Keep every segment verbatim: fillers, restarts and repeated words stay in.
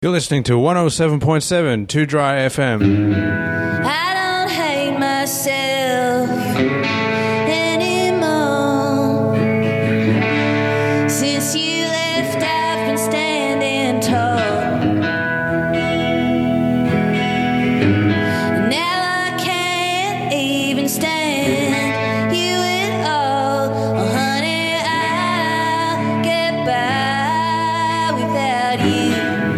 You're listening to one oh seven point seven Too Dry F M. I don't hate myself anymore. Since you left, I've been standing tall. Now I can't even stand you at all. Oh, honey, I'll get by without you.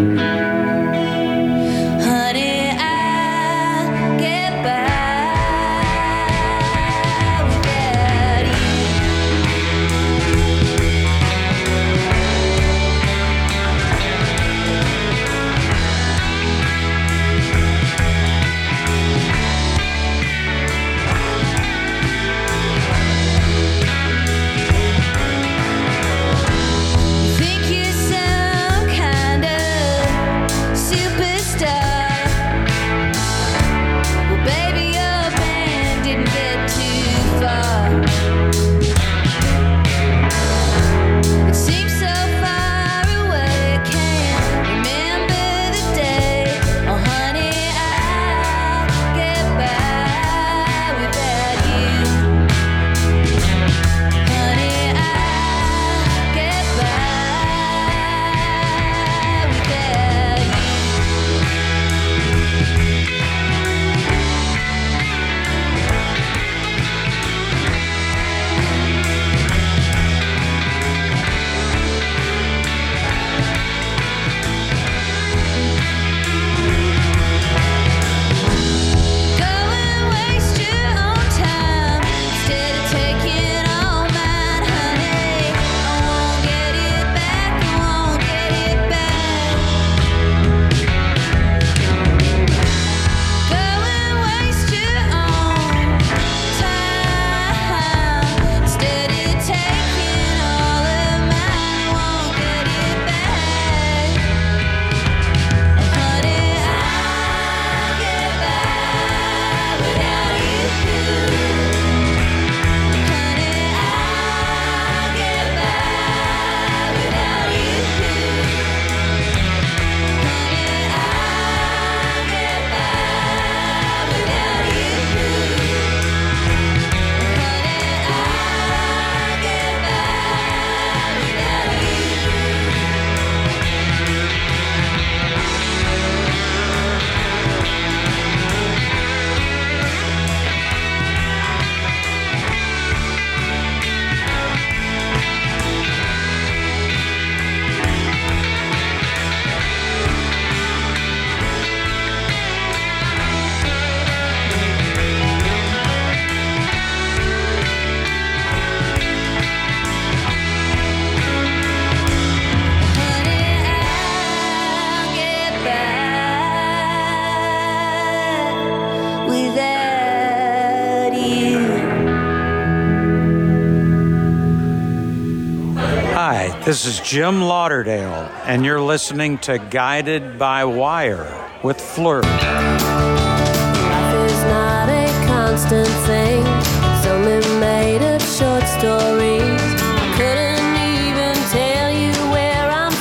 This is Jim Lauderdale, and you're listening to Guided by Wire with Fleur. Life is not a constant thing. It's only made of short stories. I couldn't even tell you where I'm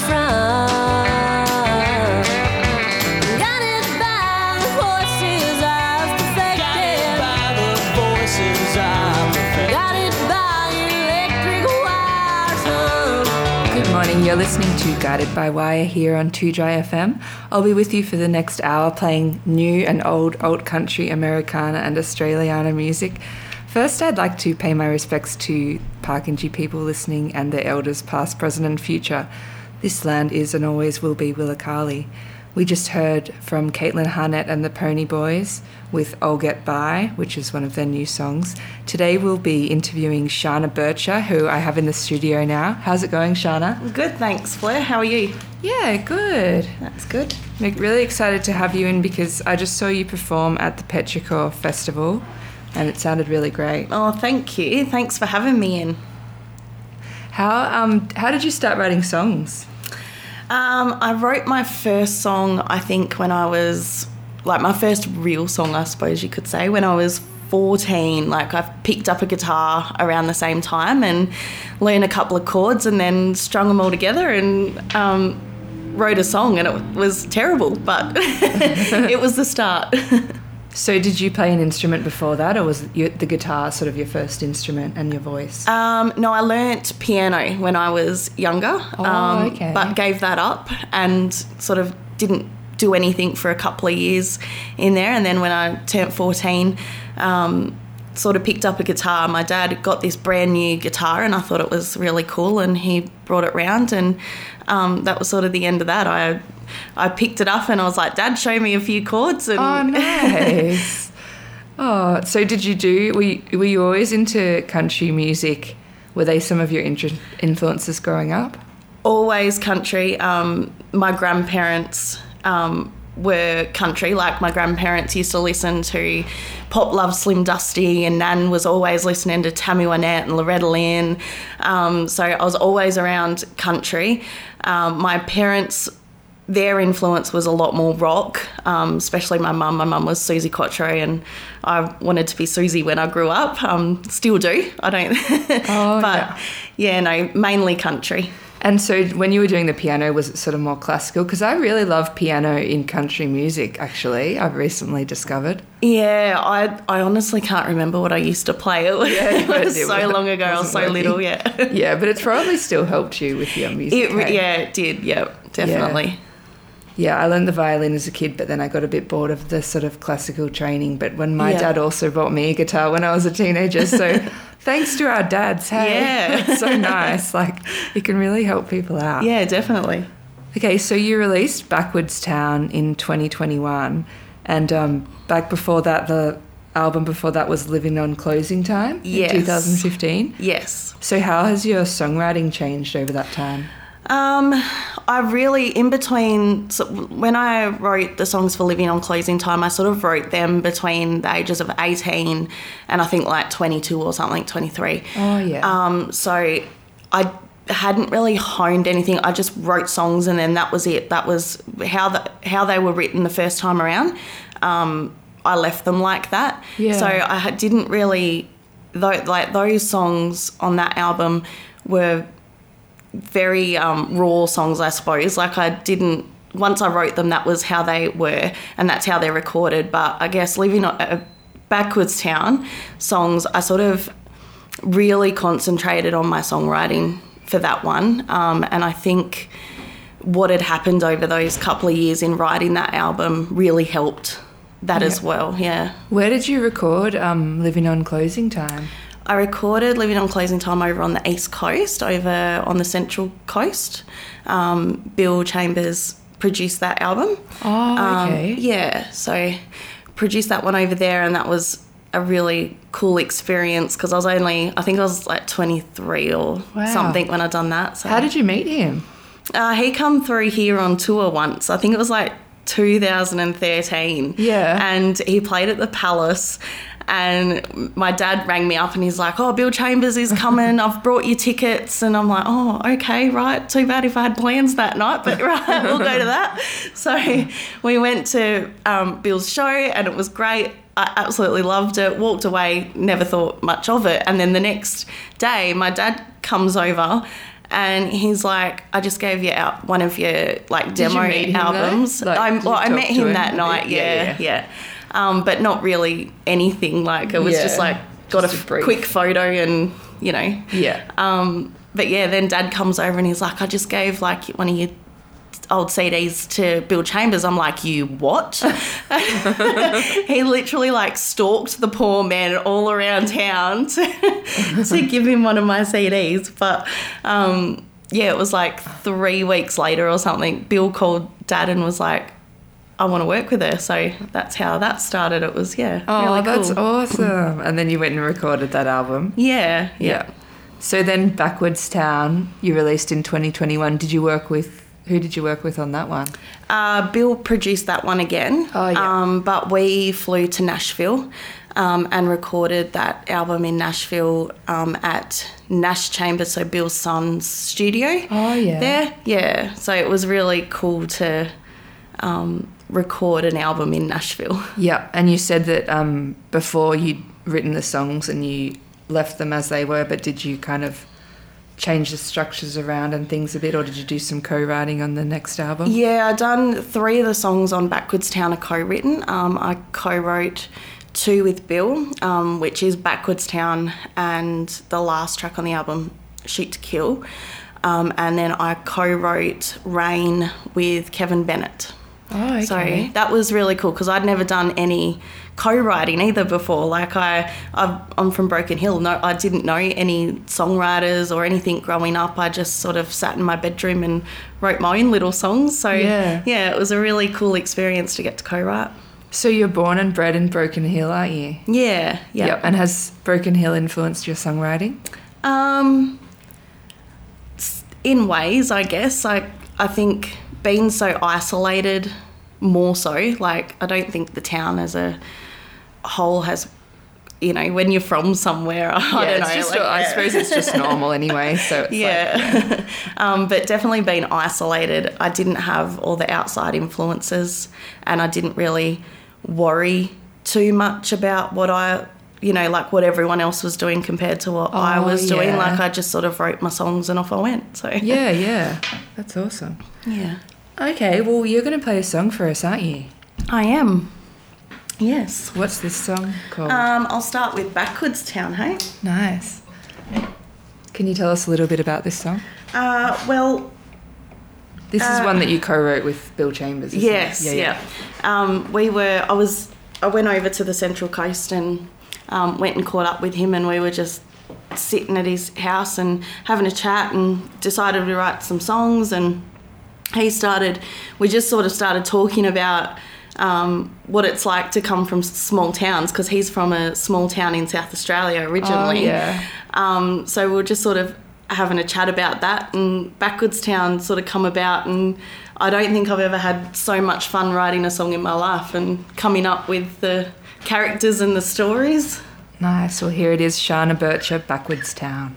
from. Guided by the voices I've perfected. Guided by the voices I've perfected. Guided by electric wires hung. Good morning, you're listening to Guided by Wire here on two Dry F M. I'll be with you for the next hour playing new and old old country, Americana and Australiana music. First, I'd like to pay my respects to Parkinji people listening and their elders past, present and future. This land is and always will be Willakali. We just heard from Caitlin Harnett and the Pony Boys with I'll Get By, which is one of their new songs. Today we'll be interviewing Shana Bircher, who I have in the studio now. How's it going, Shana? Good, thanks, Fleur. How are you? Yeah, good. That's good. I'm really excited to have you in because I just saw you perform at the Petrichor Festival and it sounded really great. Oh, thank you. Thanks for having me in. How um how did you start writing songs? Um, I wrote my first song, I think, when I was, like, my first real song, I suppose you could say, when I was fourteen. Like, I picked up a guitar around the same time and learned a couple of chords and then strung them all together and um, wrote a song and it was terrible, but it was the start. So did you play an instrument before that, or was you, the guitar sort of your first instrument and your voice? Um, no, I learnt piano when I was younger, Oh, um, okay. but gave that up and sort of didn't do anything for a couple of years in there. And then when I turned fourteen, um, sort of picked up a guitar. My dad got this brand new guitar and I thought it was really cool, and he brought it round, and um, that was sort of the end of that. I I picked it up and I was like, Dad, show me a few chords. And Oh, nice. Oh, so did you do, were you, were you always into country music? Were they some of your inter- influences growing up? Always country. Um, my grandparents um, were country. Like, my grandparents used to listen to Pop Love Slim Dusty, and Nan was always listening to Tammy Wynette and Loretta Lynn. Um, so I was always around country. Um, my parents, their influence was a lot more rock, um, especially my mum. My mum was Susie Quatro, and I wanted to be Susie when I grew up. Um, still do. I don't. Oh, but yeah, no, mainly country. And so when you were doing the piano, was it sort of more classical? Because I really love piano in country music, actually, I've recently discovered. Yeah, I I honestly can't remember what I used to play. It was, Yeah, it was it so was- long ago. I was so wasn't little, working. yeah. Yeah, but it's probably still helped you with your music. It, re- hey? yeah, it did, yeah, definitely. Yeah, I learned the violin as a kid, but then I got a bit bored of the sort of classical training. But when my Yeah. dad also bought me a guitar when I was a teenager, so thanks to our dads, hey, Yeah. it's so nice. Like, it can really help people out. Yeah, definitely. Okay, so you released Backwards Town in twenty twenty-one, and um, back before that, the album before that was Living on Closing Time Yes. in twenty fifteen. Yes. So how has your songwriting changed over that time? Um, I really, in between, so when I wrote the songs for Living on Closing Time, I sort of wrote them between the ages of eighteen and I think like twenty-two or something, twenty-three. Oh, yeah. Um, so I hadn't really honed anything. I just wrote songs and then that was it. That was how the, how they were written the first time around. Um, I left them like that. Yeah. So I had- didn't really, though, like those songs on that album were very um, raw songs, I suppose. Like, I didn't, once I wrote them, that was how they were and that's how they're recorded. But I guess Living on uh, Backwards Town songs, I sort of really concentrated on my songwriting for that one. Um, and I think what had happened over those couple of years in writing that album really helped that Yeah. as well, yeah. Where did you record um, Living on Closing Time? I recorded Living on Closing Time over on the East Coast, over on the Central Coast. Um, Bill Chambers produced that album. Oh, okay. Um, yeah, so produced that one over there, and that was a really cool experience because I was only, I think I was like twenty-three or Wow. something when I done that. So. How did you meet him? Uh, he come through here on tour once. I think it was like two thousand thirteen. Yeah. And he played at the Palace. And my dad rang me up and he's like, oh, Bill Chambers is coming. I've brought you tickets. And I'm like, oh, okay, right. Too bad if I had plans that night, but right, we'll go to that. So we went to um, Bill's show and it was great. I absolutely loved it. Walked away, never thought much of it. And then the next day, my dad comes over and he's like, I just gave you out one of your like Did you demo meet him, though? albums. Like, I, did you well, I talk met to him him that a night. bit? Yeah, Yeah, yeah. yeah. Um, but not really anything. Like, it was Yeah, just like got just a a brief. quick photo and you know. Yeah. Um, but yeah, then Dad comes over and he's like, I just gave like one of your old C Ds to Bill Chambers. I'm like, you what? He literally like stalked the poor man all around town to, to give him one of my C Ds. But um, yeah, it was like three weeks later or something. Bill called Dad and was like, I want to work with her. So that's how that started. It was, yeah, Oh, really that's cool. awesome. And then you went and recorded that album. Yeah, yeah. So then Backwards Town, you released in twenty twenty-one. Did you work with, who did you work with on that one? Uh, Bill produced that one again. Oh, yeah. Um, but we flew to Nashville um, and recorded that album in Nashville um, at Nash Chambers, so Bill's son's studio. Oh, yeah. There, yeah. So it was really cool to um, record an album in Nashville. Yeah, and you said that um, before you'd written the songs and you left them as they were, but did you kind of change the structures around and things a bit, or did you do some co-writing on the next album? Yeah, I done three of the songs on Backwards Town are co-written. Um, I co-wrote two with Bill, um, which is Backwards Town and the last track on the album, Shoot to Kill. Um, and then I co-wrote Rain with Kevin Bennett. Oh, okay. So that was really cool because I'd never done any co-writing either before. Like I, I've, I'm from Broken Hill. No, I didn't know any songwriters or anything growing up. I just sort of sat in my bedroom and wrote my own little songs. So Yeah. yeah, it was a really cool experience to get to co-write. So you're born and bred in Broken Hill, aren't you? Yeah, yeah. Yep. And has Broken Hill influenced your songwriting? Um, s- in ways, I guess. I I think being so isolated, more so. Like I don't think the town as a whole has, you know, when you're from somewhere. I yeah, don't it's know. just, like, I yeah. suppose it's just normal anyway. So it's yeah. like, um, but definitely being isolated. I didn't have all the outside influences, and I didn't really worry too much about what I, you know, like what everyone else was doing compared to what I Oh, was doing. yeah. Like I just sort of wrote my songs and off I went. So yeah, yeah, that's awesome. yeah, Okay, well you're going to play a song for us, aren't you? I am. Yes. What's this song called? Um, I'll start with Backwards Town, hey? Nice. Can you tell us a little bit about this song? Uh, well, This is Uh, one that you co-wrote with Bill Chambers, isn't yes, it? yeah. Um, we were, I was, I went over to the Central Coast and um, went and caught up with him, and we were just sitting at his house and having a chat and decided to write some songs, and he started, we just sort of started talking about um, what it's like to come from small towns, because he's from a small town in South Australia originally. Oh, yeah. Um, so we were just sort of having a chat about that, and Backwards Town sort of come about, and I don't think I've ever had so much fun writing a song in my life and coming up with the characters and the stories. Nice. Well, here it is, Shana Bircher, Backwards Town.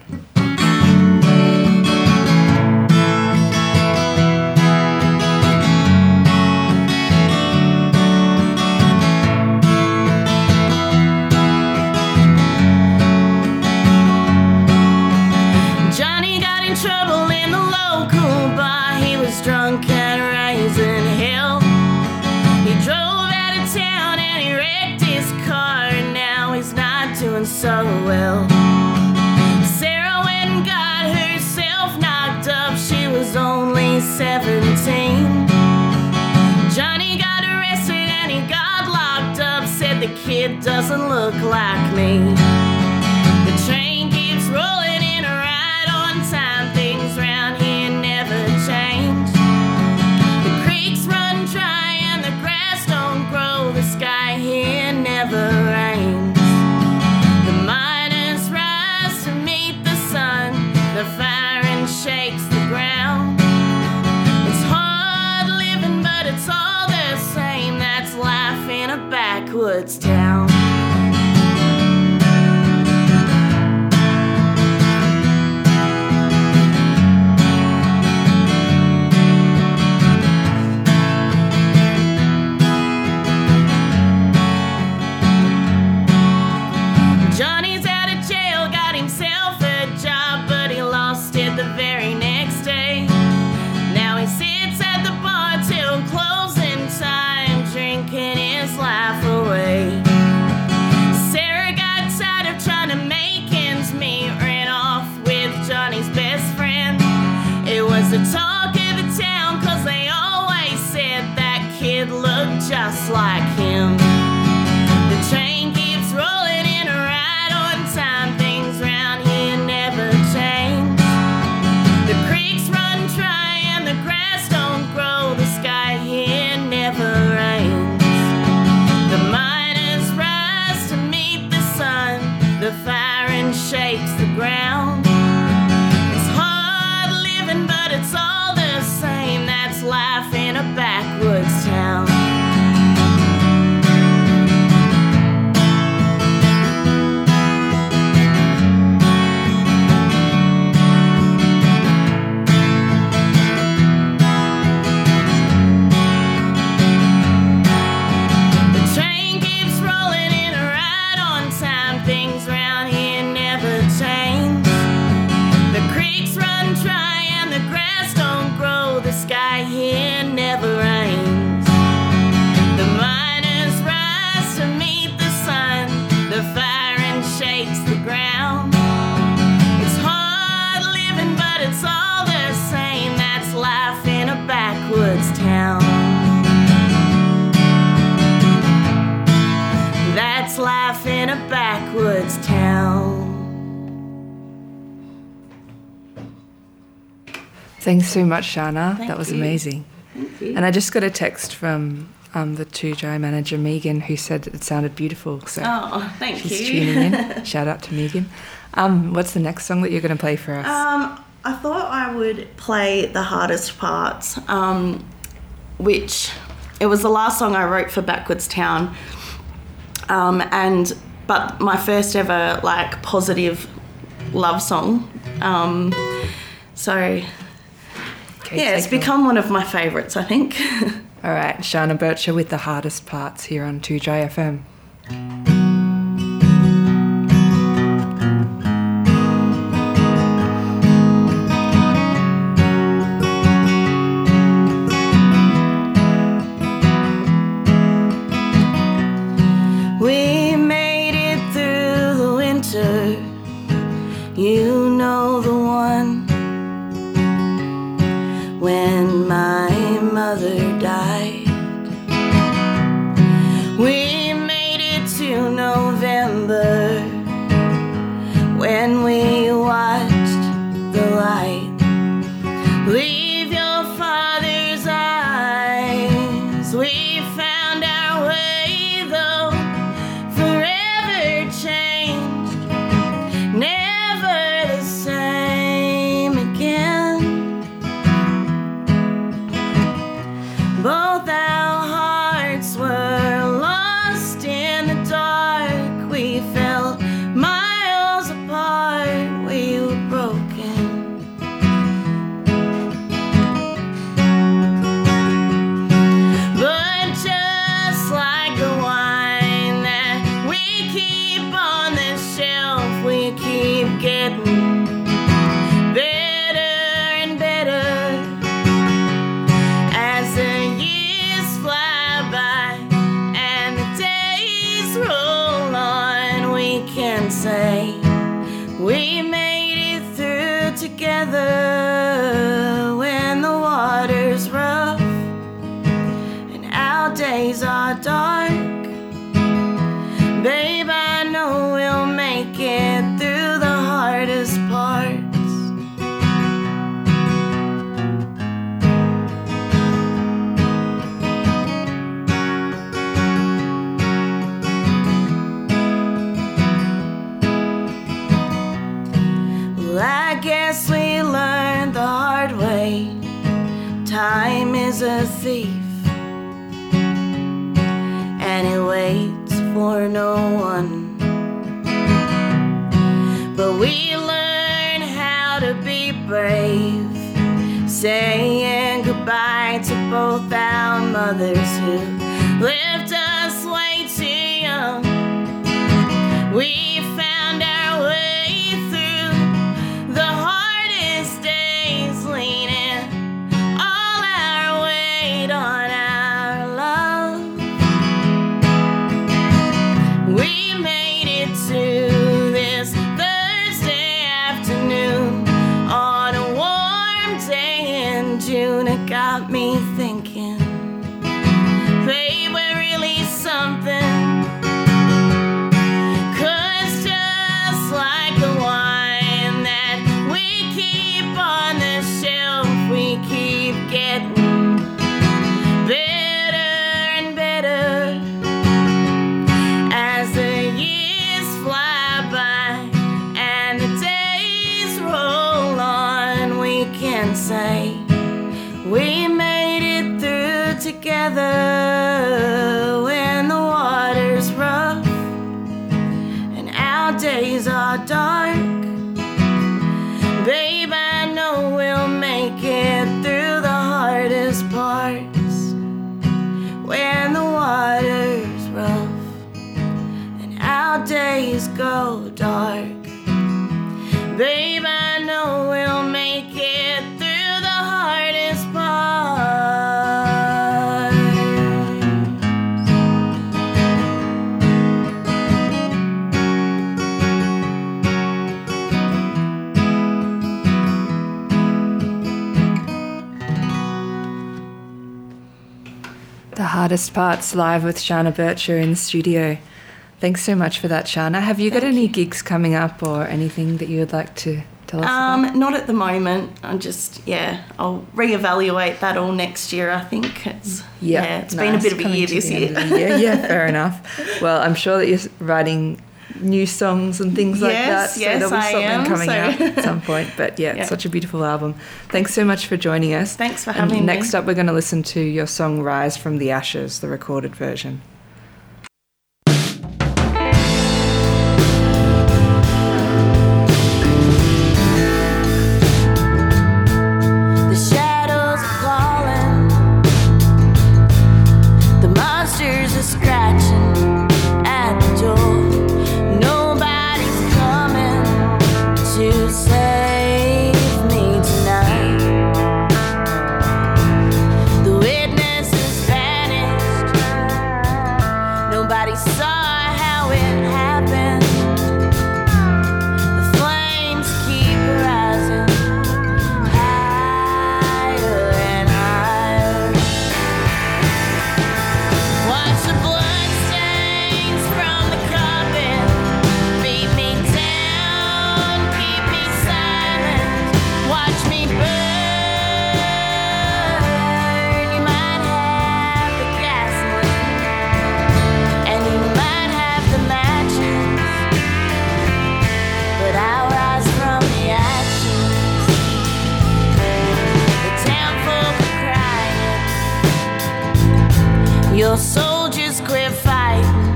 Johnny got in trouble in the local bar. He was drunk and raising hell. He drove out of town and he wrecked his car. Now he's not doing so well. Sarah went and got herself knocked up. She was only seventeen. Johnny got arrested and he got locked up. Said the kid doesn't look like me. The train keeps rolling in right on time. Things round here never change. The creeks run dry and the grass don't grow. The sky here never rains. The miners rise to meet the sun. The firing shakes the ground. It's hard living, but it's all the same. That's life in a backwoods town. Johnny's out of jail, got himself a job, but he lost it the very next day. Now he sits at the bar till closing time, drinking his life away. Sarah got tired of trying to make ends meet, ran off with Johnny's best friend. It was the talk of the town, cause they always said that kid looked just like him. The train keeps rolling in right on time. Things round here never change. The creeks run dry and the grass don't grow. The sky here never rains. The miners rise to meet the sun. The firing shakes the ground. It's hard living, but it's all the same. That's life in a backwoods town. Thanks so much, Shana. Thank that was you. amazing. Thank you. And I just got a text from um, the Two Dry manager, Megan, who said it sounded beautiful. So Oh, thank she's you. tuning in. Shout out to Megan. Um, what's the next song that you're going to play for us? Um, I thought I would play The Hardest Parts, um, which it was the last song I wrote for Backwards Town, um, and but my first ever like positive love song. Um, so Okay, yeah, it's take it become one of my favourites, I think. All right, Shana Bircher with The Hardest Parts here on two J F M. We made it through the winter, you know the one, when my mother died. We made it to November, when we watched the light leave your father's eyes. We found our way though, forever changed, never the same again. Both our hearts were lost in the dark. We fell miles apart, we were broken. But just like the wine that we keep on the shelf, we keep getting better and better as the years fly by and the days roll on. We can say we made it through together when the water's rough and our days are dark. Babe, I know we'll make it through the hardest parts. Well, I guess we learned the hard way. Time is a thief, and it waits for no one. But we learn how to be brave, saying goodbye to both our mothers who left us way too young. We found our way through the hardest days, leaning all our weight on our love. We made it to this Thursday afternoon on a warm day in June. It got me thinking, babe, we're really something. 'Cause just like the wine that we keep on the shelf, we keep getting better and better as the years fly by and the days roll on. We can say we made it through together when the water's rough and our days are dark. Babe, I know we'll make it through the hardest parts when the water's rough and our days go dark. Babe, I know we'll make it through the hardest parts. The Hardest Parts live with Shana Bircher in the studio. Thanks so much for that, Shana. Have you got Thank any you. gigs coming up or anything that you would like to tell us about? Um, not at the moment. I'm just, yeah, I'll reevaluate that all next year, I think. It's, Yeah, yeah, it's been a nice. bit of a Coming year to this the year. end of the year. Yeah, fair enough. Well, I'm sure that you're writing new songs and things like Yes, that. yes, so there'll be I something am, coming so- out at some point. But yeah, Yeah. it's such a beautiful album. Thanks so much for joining us. Thanks for And having me. next up, we're going to listen to your song Rise from the Ashes, the recorded version. The shadows are calling, the monsters are scratching at the door. Nobody's coming to save me tonight. The witness has vanished. Nobody saw how it happened. The flames keep rising higher and higher. Watch the blood stains from the carpet beat me down, keep me silent. Watch me burn. You might have the gasoline, and you might have the matches, but I'll rise from the ashes. The town folk are crying. Your soldiers quit fighting.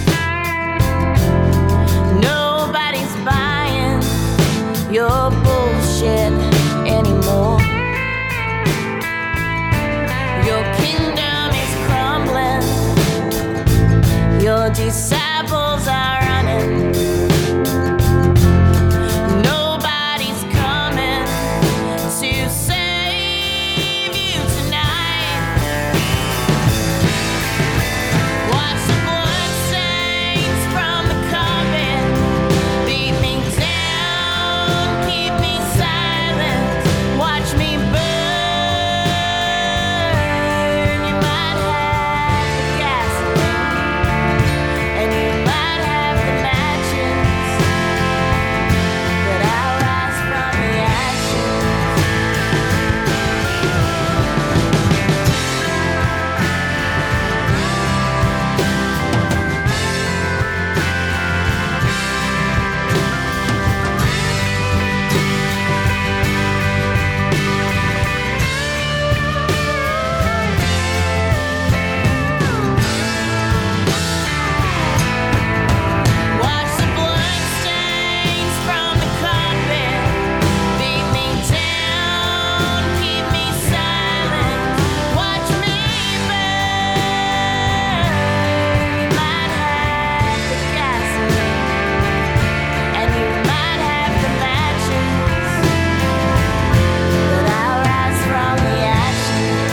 Nobody's buying your bullshit anymore. Your kingdom is crumbling. Your disciples are running. Nobody's coming to save you tonight. Watch the blood stains from the carpet beat me down, keep me silent. Watch me burn. You might have the gasoline, and you might have the matches, but I'll rise from the ashes. Watch the blood stains from the carpet beat me down, keep me silent. Watch me burn. You might have the gasoline, and you might have the matches, but I'll rise from the ashes.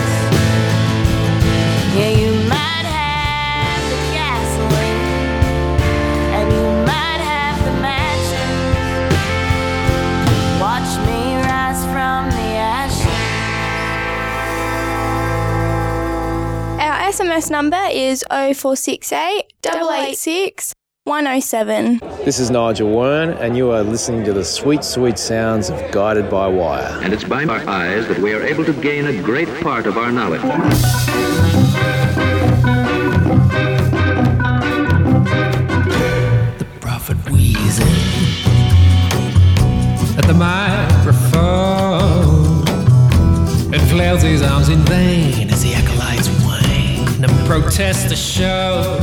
Yeah, you might have the gasoline, and you might have the matches. Watch me rise from the ashes. Our S M S number is oh four six eight, eight eight six, one oh seven. This is Nigel Wern, and you are listening to the sweet, sweet sounds of Guided by Wire. And it's by our eyes that we are able to gain a great part of our knowledge. The prophet wheezing at the microphone and flails his arms in vain as the acolytes whine and protest the show.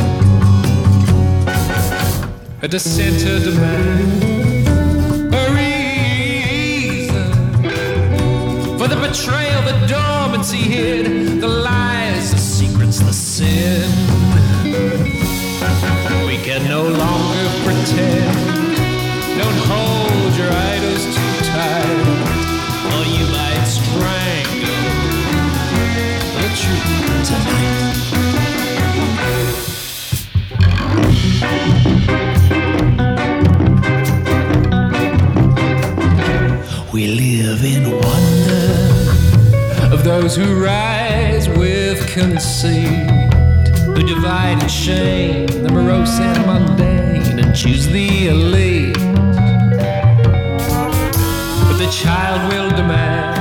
A dissenter demand a reason for the betrayal, the dormancy hid, the lies, the secrets, the sin. We can no longer pretend. Don't hold your idols too tight, or you might strangle the truth tonight. We live in wonder of those who rise with conceit, who divide and shame the morose and mundane and choose the elite. child will demand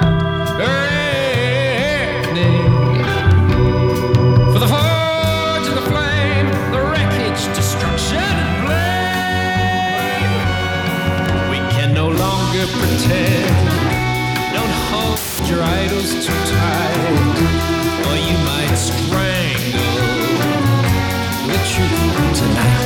reckoning for the forge and the flame, the wreckage, destruction and blame. We can no longer pretend. Don't hold your idols too tight, or you might strangle the truth tonight.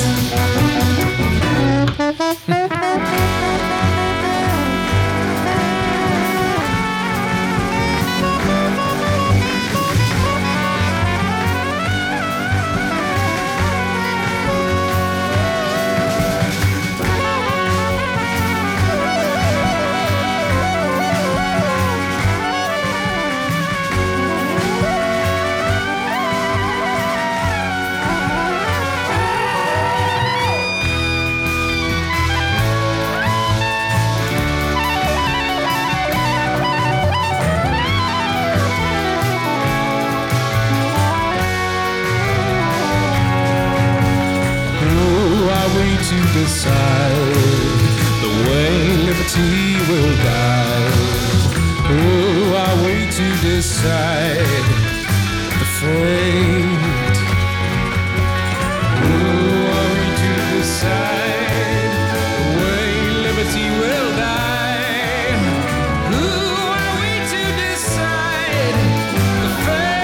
To decide the way liberty will die. Who are we to decide the fate? Who are we to decide the way liberty will die? Who are we to decide the fate?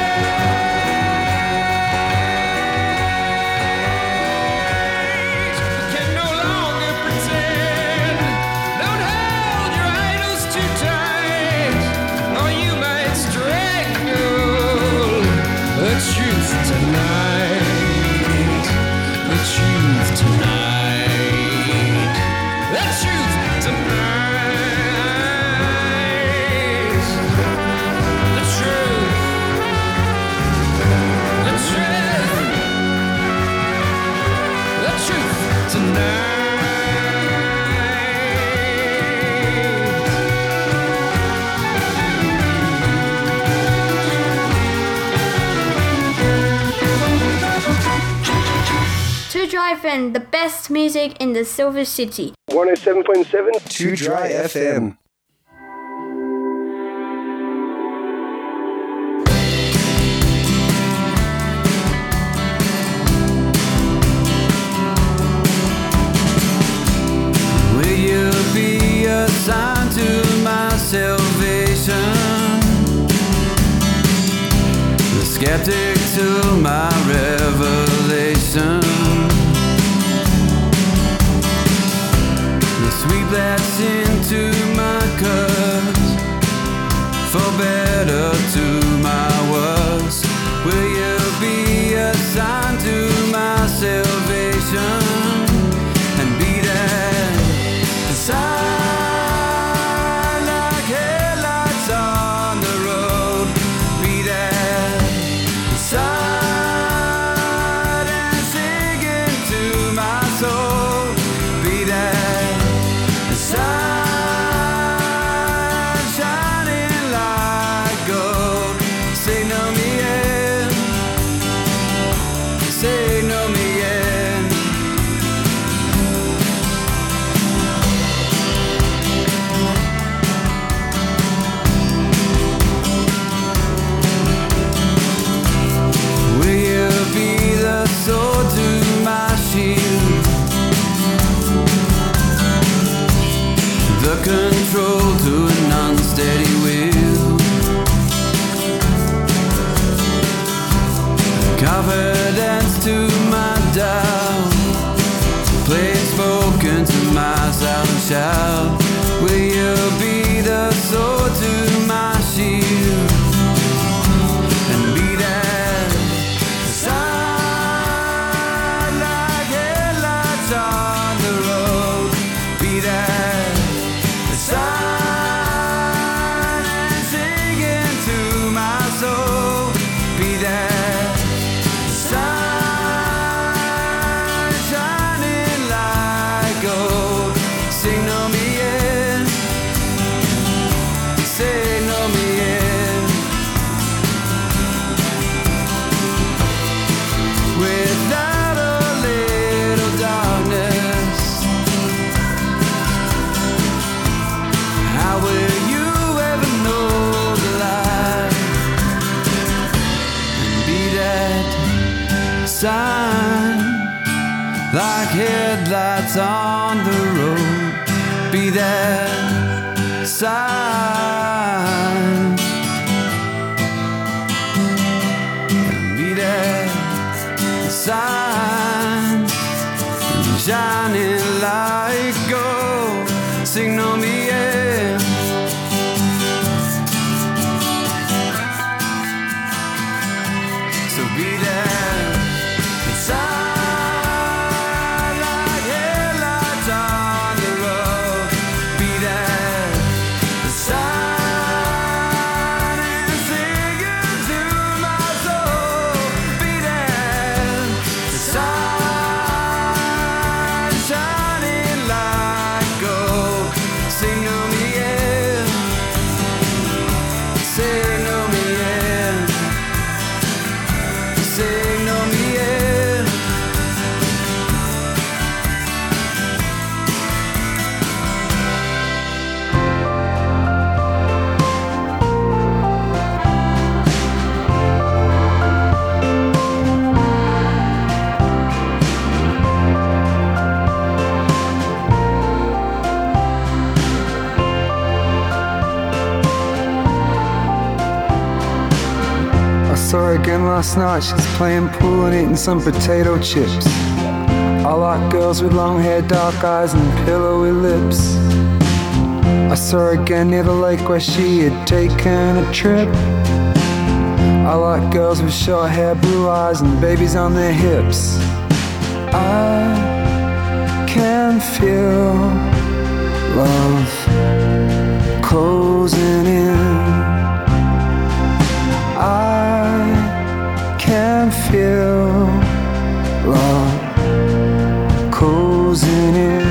The best music in the Silver City. one oh seven point seven Too Dry F M. Will you be a sign to my salvation? The skeptic to my revelation. Sweep that's into my cups, for better to my worse. Will you be a sign to my salvation and be that sign like headlights on the road? Be that sign and sing into my soul. Be that sun shining like gold. Say no me in, say no me in. Will you be the sword to my shield? The control to an unsteady wheel. Confidence to my doubt. Play spoken to my silent shout. Will you be the sword to my shield and be that sign like headlights on the road? Be that sun and sing into my soul. Be that sun shining like gold. Sing no me in, sign, like headlights on the road. Be that sign, be that sign, shining like gold. Signal me in. So be there, sign like headlights on the road. Be there, sign and sing it to my soul. Be there, sign shining like gold. Signal me in, signal me in. Signal me in. I saw her again last night, she's playing pool and eating some potato chips. I like girls with long hair, dark eyes and pillowy lips. I saw her again near the lake where she had taken a trip. I like girls with short hair, blue eyes and babies on their hips. I can feel love closing in. I can feel love closing in.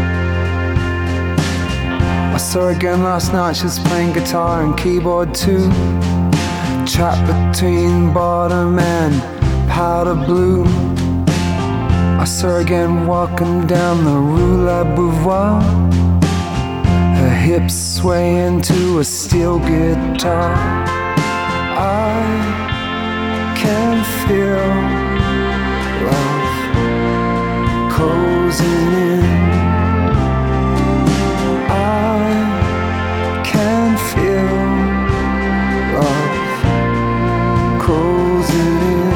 I saw her again last night, she was playing guitar and keyboard too. Trapped between bottom and powder blue. I saw her again walking down the Rue La Beauvoir, her hips swaying to a steel guitar. I can feel love closing in. I can feel love closing in.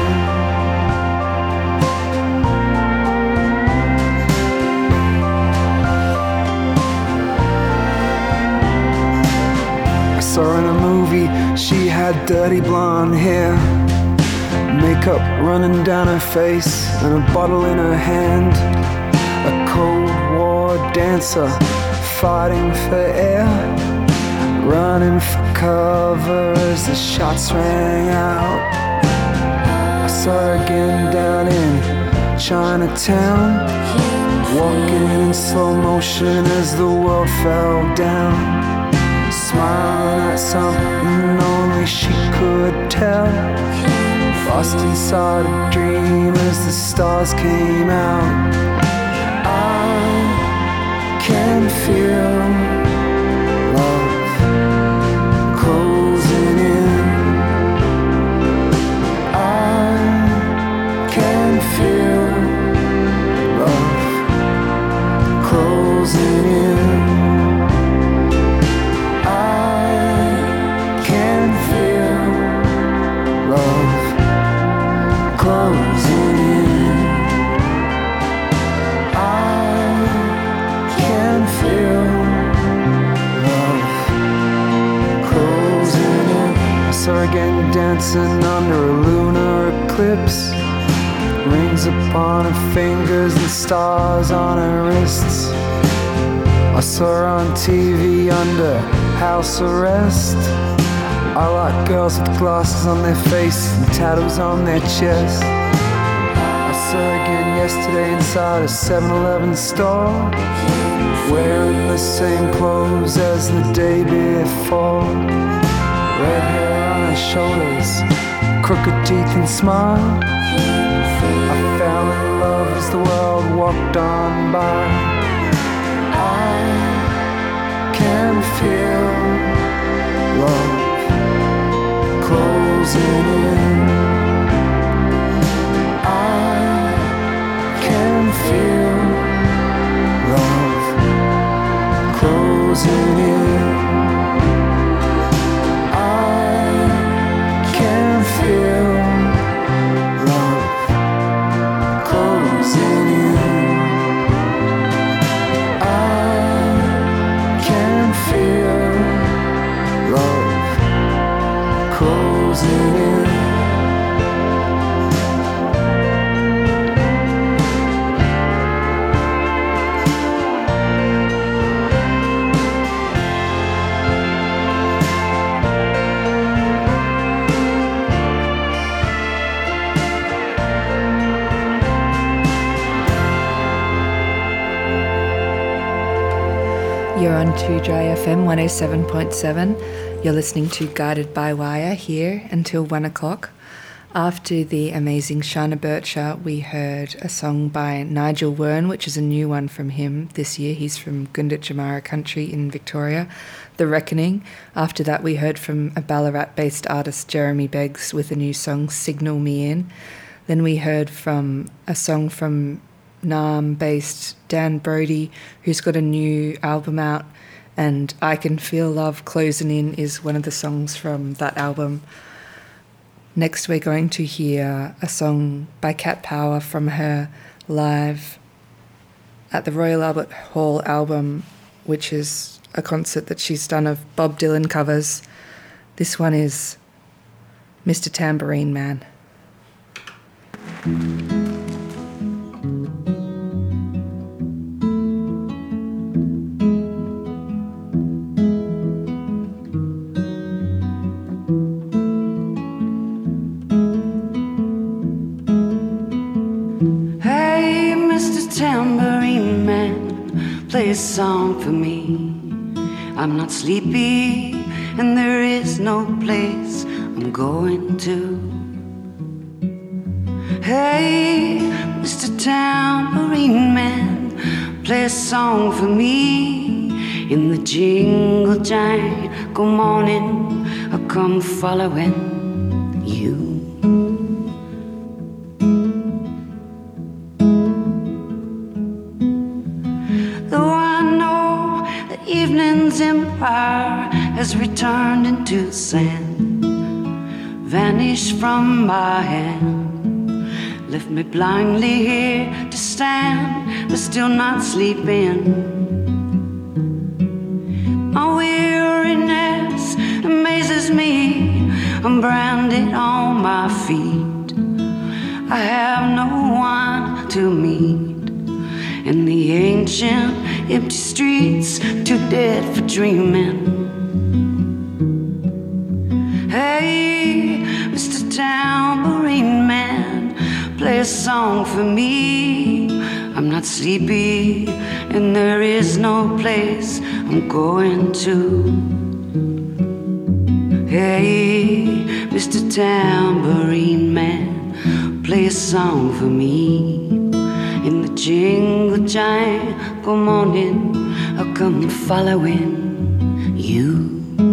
I saw her in a movie, she had dirty blonde hair, makeup running down her face and a bottle in her hand. A Cold War dancer fighting for air, running for cover as the shots rang out. I saw her again down in Chinatown, walking in slow motion as the world fell down, smiling at something only she could tell, lost inside a dream as the stars came out. I can feel love closing in. I can feel love closing in. I can feel love closing in. I can feel love closing in. I saw her again dancing under a lunar eclipse, rings upon her fingers and stars on her wrists. I saw her on T V under house arrest. I like girls with glasses on their face and tattoos on their chest. I saw her again yesterday inside a seven eleven store, wearing the same clothes as the day before. Red hair on her shoulders, crooked teeth and smile. I fell in love as the world walked on by. I can feel love closing in. I You're on two Dry F M one oh seven point seven. You're listening to Guided by Wire here until one o'clock. After the amazing Shana Bircher, we heard a song by Nigel Wern, which is a new one from him this year. He's from Gundit Jamara country in Victoria, The Reckoning. After that, we heard from a Ballarat-based artist, Jeremy Beggs, with a new song, Signal Me In. Then we heard from a song from Naarm-based Dan Brody, who's got a new album out, and I Can Feel Love Closing In is one of the songs from that album. Next we're going to hear a song by Cat Power from her live at the Royal Albert Hall album, which is a concert that she's done of Bob Dylan covers. This one is Mister Tambourine Man. Tambourine man, play a song for me. I'm not sleepy and there is no place I'm going to. Hey, Mister Tambourine man, play a song for me. In the jingle jangle morning, I'll come following you. Evening's empire has returned into sand, vanished from my hand, left me blindly here to stand, but still not sleeping. My weariness amazes me, I'm branded on my feet. I have no one to meet in the ancient empty streets, too dead for dreaming. Hey, Mister Tambourine man, play a song for me. I'm not sleepy and there is no place I'm going to. Hey, Mister Tambourine man, play a song for me. In the jingle jangle morning, I'll come following you.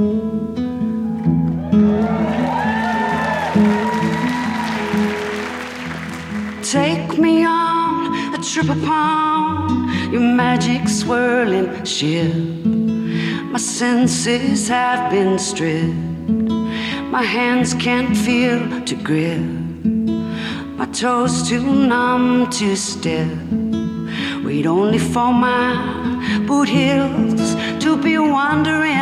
Take me on a trip upon your magic swirling ship. My senses have been stripped, my hands can't feel to grip, my toes too numb to step. Wait only for my boot heels to be wandering.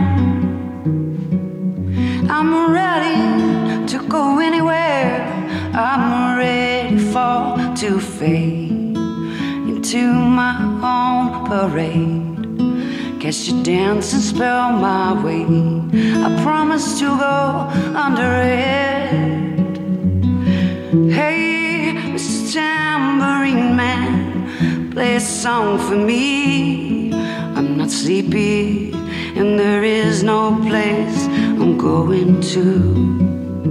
I'm ready to go anywhere, I'm ready for to fade into my own parade. Catch you dance and spell my way, I promise to go under it. Hey, Mister Tambourine man, play a song for me. I'm not sleepy and there is no place I'm going to.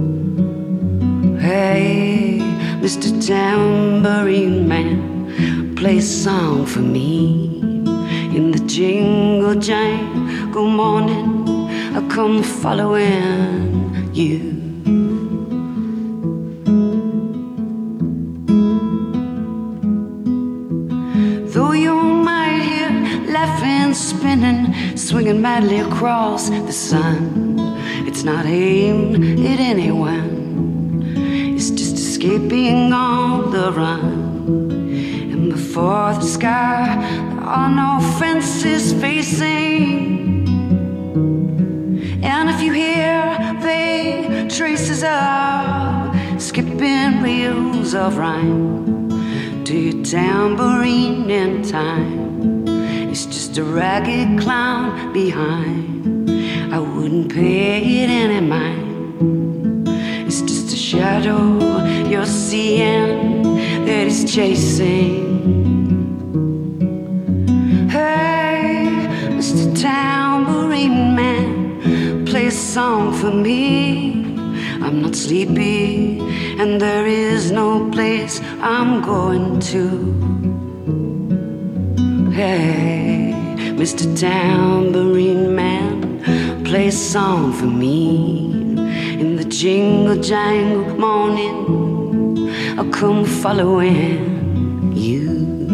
Hey, Mister Tambourine man, play a song for me. In the jingle jangle morning, I'll come following you. Though you might hear laughing, spinning, swinging madly across the sun, it's not aimed at anyone, it's just escaping on the run. And before the sky, there are no fences facing. And if you hear vague traces of skipping reels of rhyme to your tambourine in time, it's just a ragged clown behind. I wouldn't pay it any mind. It's just a shadow you're seeing that is chasing. Hey, Mister song for me. I'm not sleepy, and there is no place I'm going to. Hey, Mister Tambourine Man, play a song for me. In the jingle jangle morning, I'll come following you.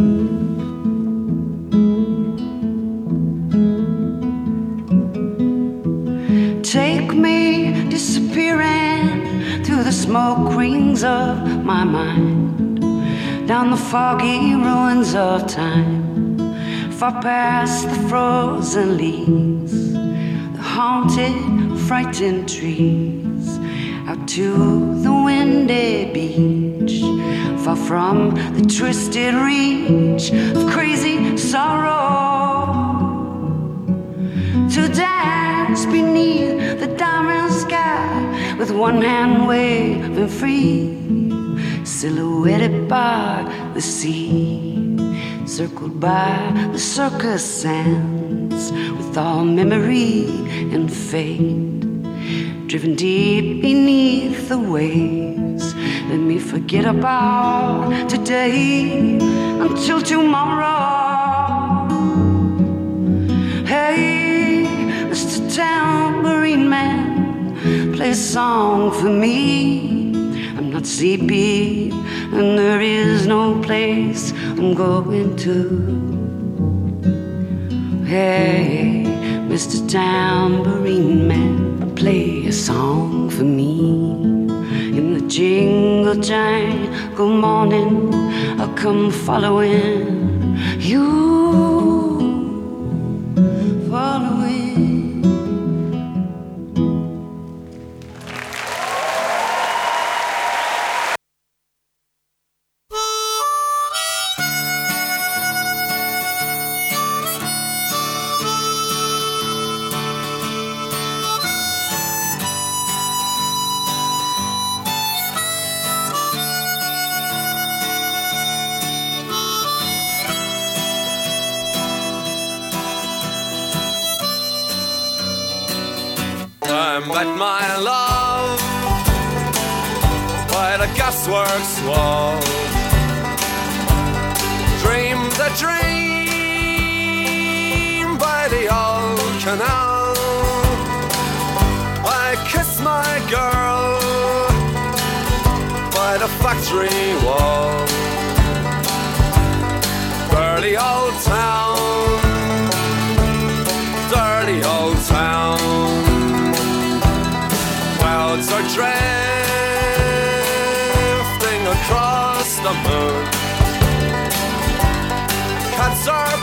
Take me disappearing through the smoke rings of my mind, down the foggy ruins of time, far past the frozen leaves, the haunted, frightened trees, out to the windy beach, far from the twisted reach of crazy sorrow, to dance beneath the diamond sky with one hand waving free, silhouetted by the sea, circled by the circus sands, with all memory and fate, driven deep beneath the waves. Let me forget about today until tomorrow. Hey, Mister Tambourine Man, play a song for me. I'm not sleepy, and there is no place I'm going to. Hey, Mister Tambourine Man, play a song for me. In the jingle jangle morning, I'll come following you, following. I met my love by the gasworks wall. Dreamed a dream by the old canal. I kissed my girl by the factory wall. Dirty old town, dirty old town. Clouds are drifting across the moon. Cats are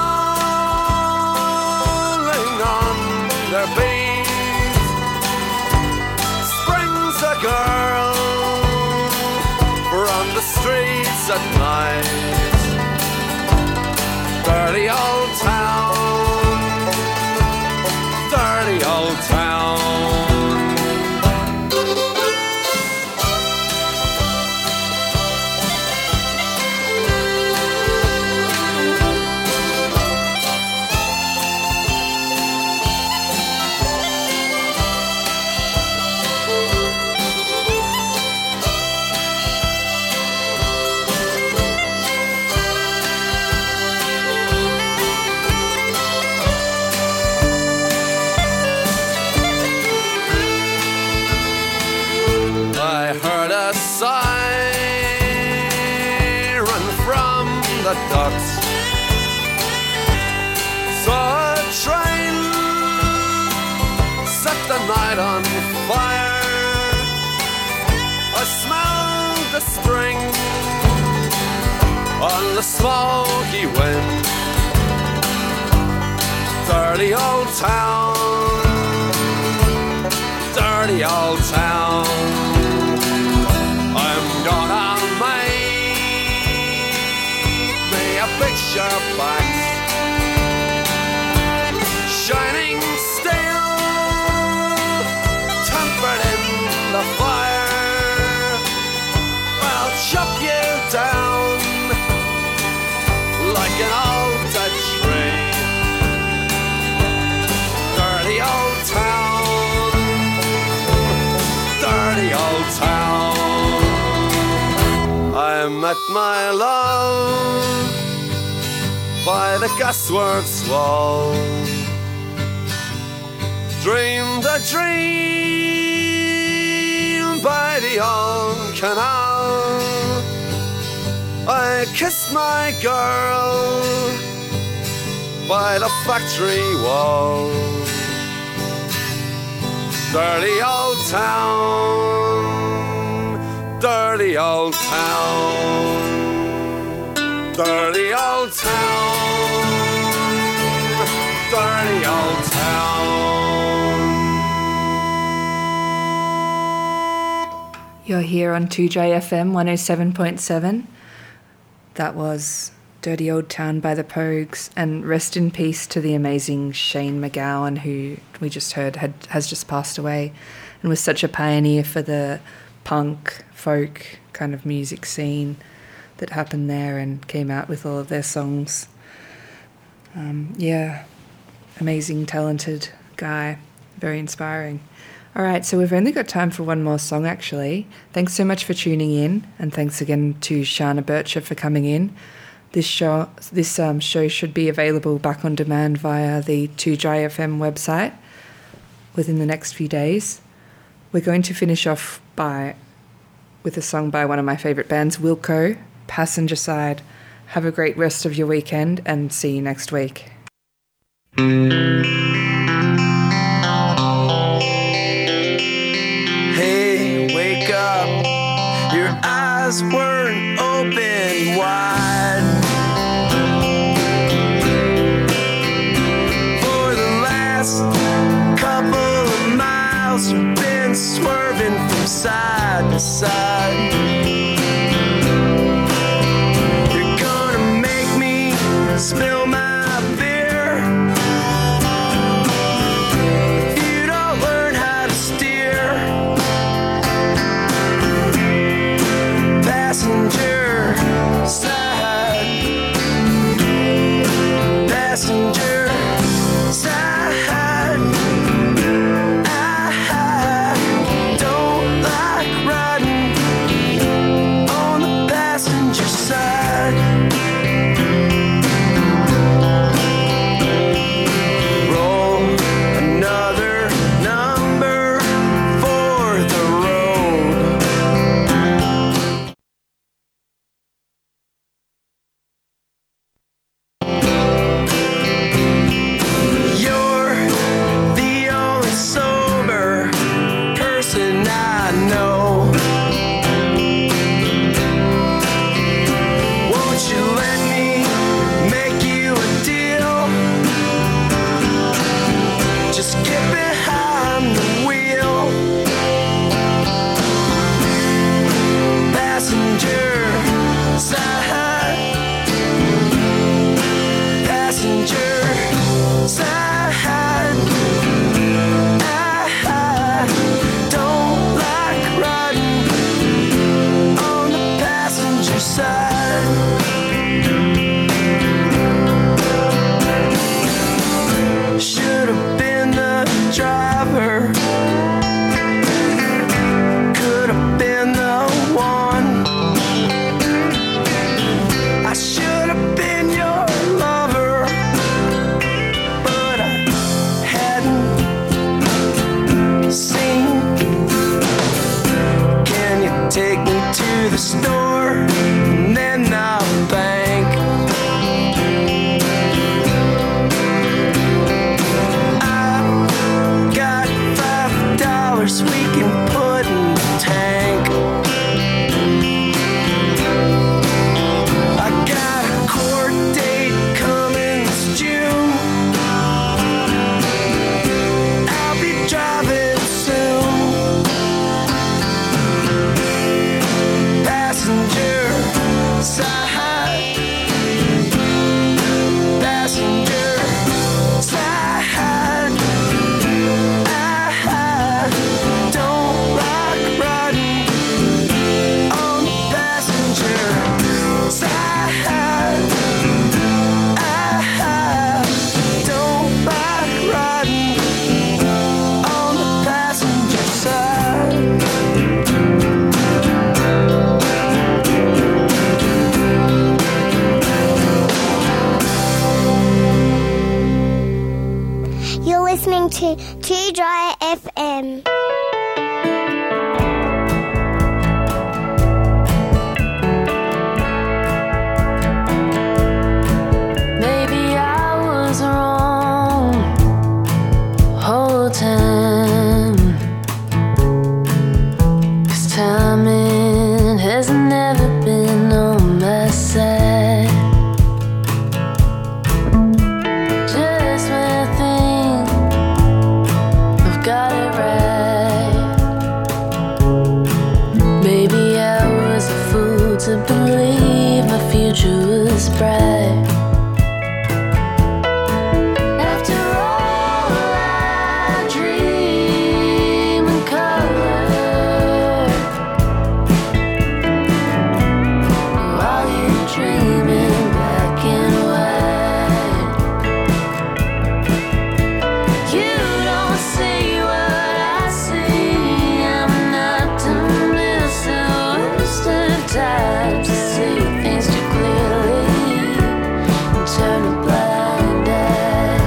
prowling on their beat. Springs a girl from the streets at night. Dirty old town, dirty old town. The docks. Saw a train set the night on fire. I smelled the string on the smoky wind. Dirty old town, dirty old town. I'm gonna picture box, shining steel, tempered in the fire. I'll chop you down like an old dead tree. Dirty old town, I met my love by the gasworks wall. Dreamed a dream by the old canal. I kissed my girl by the factory wall. Dirty old town, dirty old town, dirty old town, dirty old town. You're here on two J F M one oh seven point seven. That was Dirty Old Town by the Pogues, and rest in peace to the amazing Shane MacGowan, who we just heard had has just passed away and was such a pioneer for the punk, folk kind of music scene that happened there and came out with all of their songs. Um, yeah, amazing, talented guy, very inspiring. All right, so we've only got time for one more song, actually. Thanks so much for tuning in, and thanks again to Shana Bircher for coming in. This show, this um, show should be available back on demand via the two J F M website within the next few days. We're going to finish off by with a song by one of my favourite bands, Wilco, Passenger Side. Have a great rest of your weekend, and see you next week. Hey, wake up, your eyes weren't open wide. For the last couple of miles, you've been swerving from side to side. You're gonna make me spill my beer if you don't learn how to steer. Passenger side, passenger side. I don't like riding on the passenger side. Roll another number for the road. You're the only sober person I know. Won't you let me make you a deal? Just get behind the wheel. Passenger side, passenger side. I don't like riding on the passenger side. Should have been the driver, could have been the one. I should have been your lover, but I hadn't seen. Can you take me to the store, and then I'll future was bright. After all, I dream in color while you dream in black and white. You don't see what I see. I'm an optimist, the worst of times to see things too clearly and turn a blind eye.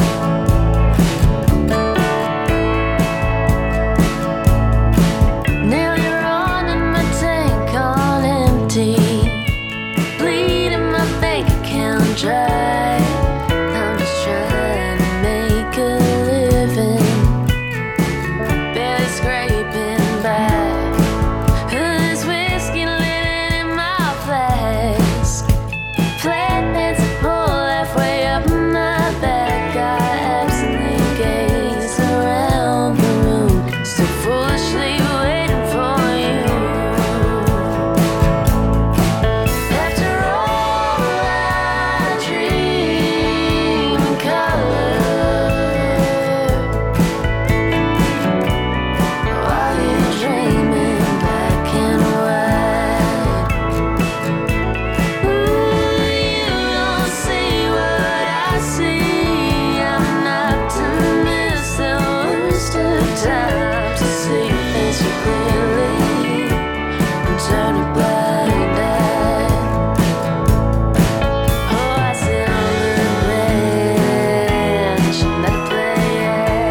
Nearly running my tank on empty, bleeding my bank account dry. I'm just trying to make a living, barely scraping by. There's whiskey lit in my flask, planets pull halfway up my back. I absently gaze around the room, still foolishly waiting for you. After all, I dream in color while you dream in black and white. Ooh, you don't see what I see. I'm an optimist, the worst of times to see things too clearly and turn a blind eye. Oh, I sit on the bench and let it play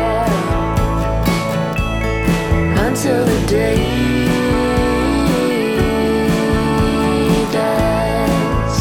out until the day dies.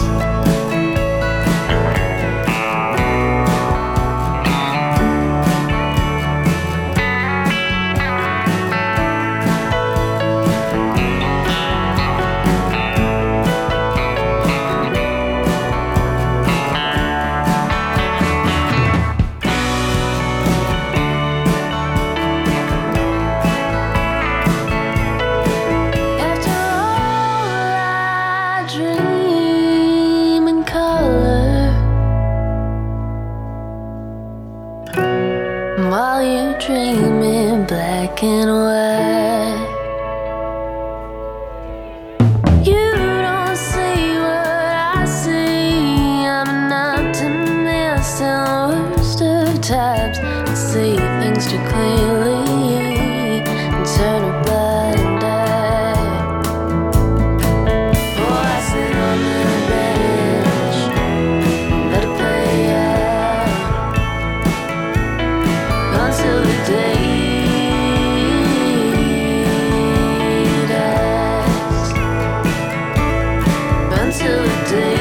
After all, I dream in color while you dream in black and white. You don't see what I see. I'm an optimist, and the worst of times I see things too clearly and turn a blind eye. Oh, I sit on the bench, let it play out until the day dies. Until the day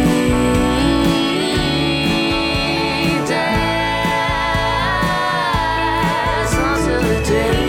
dies. Until the day dies.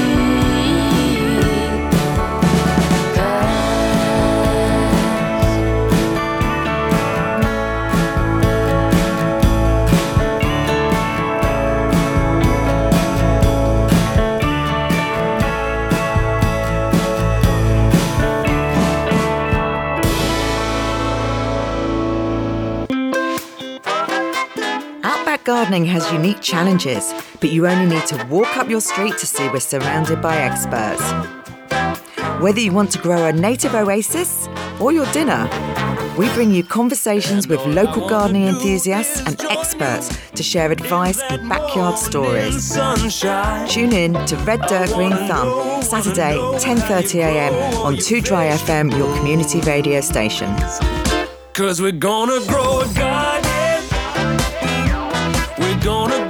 Outback gardening has unique challenges, but you only need to walk up your street to see we're surrounded by experts. Whether you want to grow a native oasis or your dinner, we bring you conversations with local gardening enthusiasts and experts to share advice and backyard stories. Tune in to Red Dirt Green Thumb, Saturday, ten thirty a m on two Dry F M, your community radio station. Cause we're gonna grow a garden. We're gonna